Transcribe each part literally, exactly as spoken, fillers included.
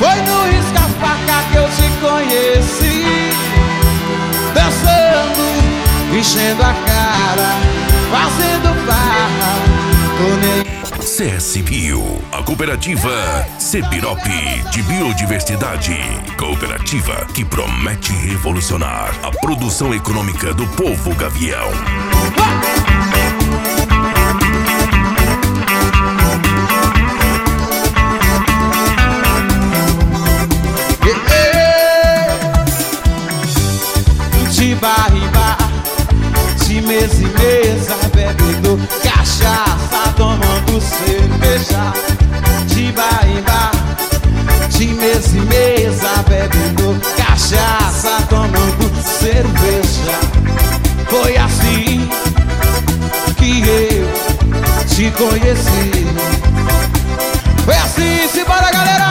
Foi no risca-faca que eu te conheci, dançando, enchendo a cara, fazendo barra, tô nem... C S Bio, a cooperativa Sebirop de biodiversidade. Cooperativa que promete revolucionar a produção econômica do povo gavião. De bar em bar, de mesa em mesa, bebendo cachaça, tomando cerveja. De bar em bar, de mesa em mesa, bebendo cachaça, tomando cerveja. Foi assim que eu te conheci. Foi assim, simbora galera!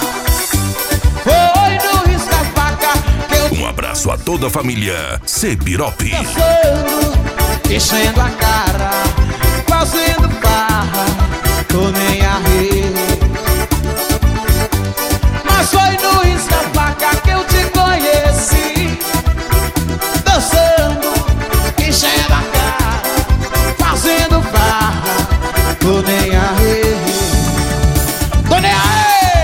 Foi no risca-faca que eu... Um abraço a toda a família Sebirop. Dançando, enchendo a cara, fazendo barra, tô nem a rir. Mas foi no risca-faca que eu te conheci, dançando, enchendo a cara, fazendo barra, tô nem a rir. Tô nem a rir.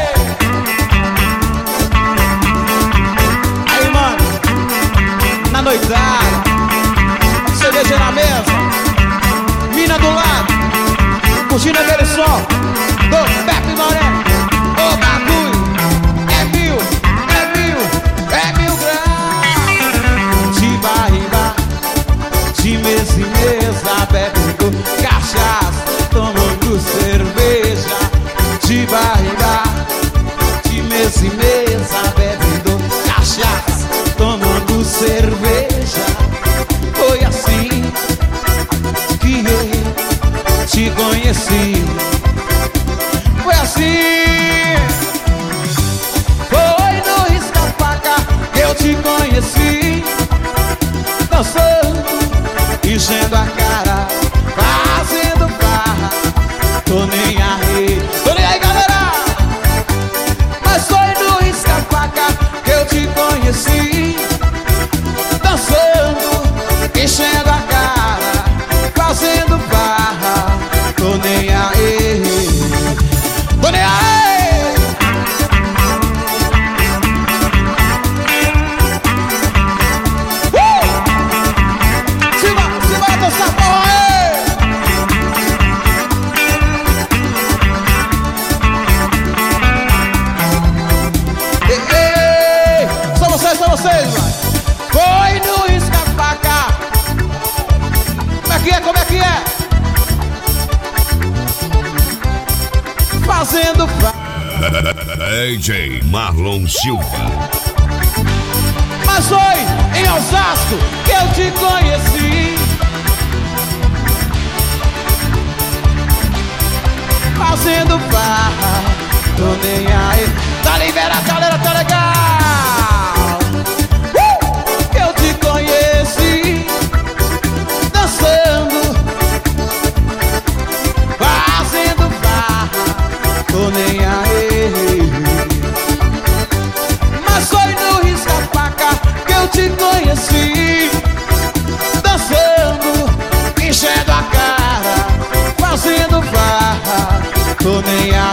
Aí, mano, na noitada, cerveja na mesa, mina do lado, curtindo aquele som do Pepe Moreno. O bagulho é mil, é mil, é mil graus. De bar em bar, de mesa em mesa, bebendo cachaça, tomando cerveja. De bar em bar, de mesa em mesa, bebendo cachaça, tomando cerveja. Foi assim que eu te conheci. Foi assim. Foi no risca-faca que eu te conheci, dançando, enchendo a cara, fazendo barra, tô nem aí. Tô nem aí, galera. Mas foi no risca-faca que eu te conheci, dançando, enchendo a cara, fazendo barra, tô nem aí, tô nem aí. Uh! Se vai, se vai dançar porra aí. Ei, ei, são vocês, são vocês, vai. Foi no risca-faca. Como é que é, como é que é? Fazendo fa... D J Marlon Silva. Mas foi em Osasco que eu te conheci, fazendo farra, tô nem aí. Tá liberado, galera, tá legal. Uh! Eu te conheci, dançando, fazendo farra, tô nem aí. Mas foi no risca-faca que eu te conheci, dançando, enchendo a cara, fazendo farra, tô nem aí.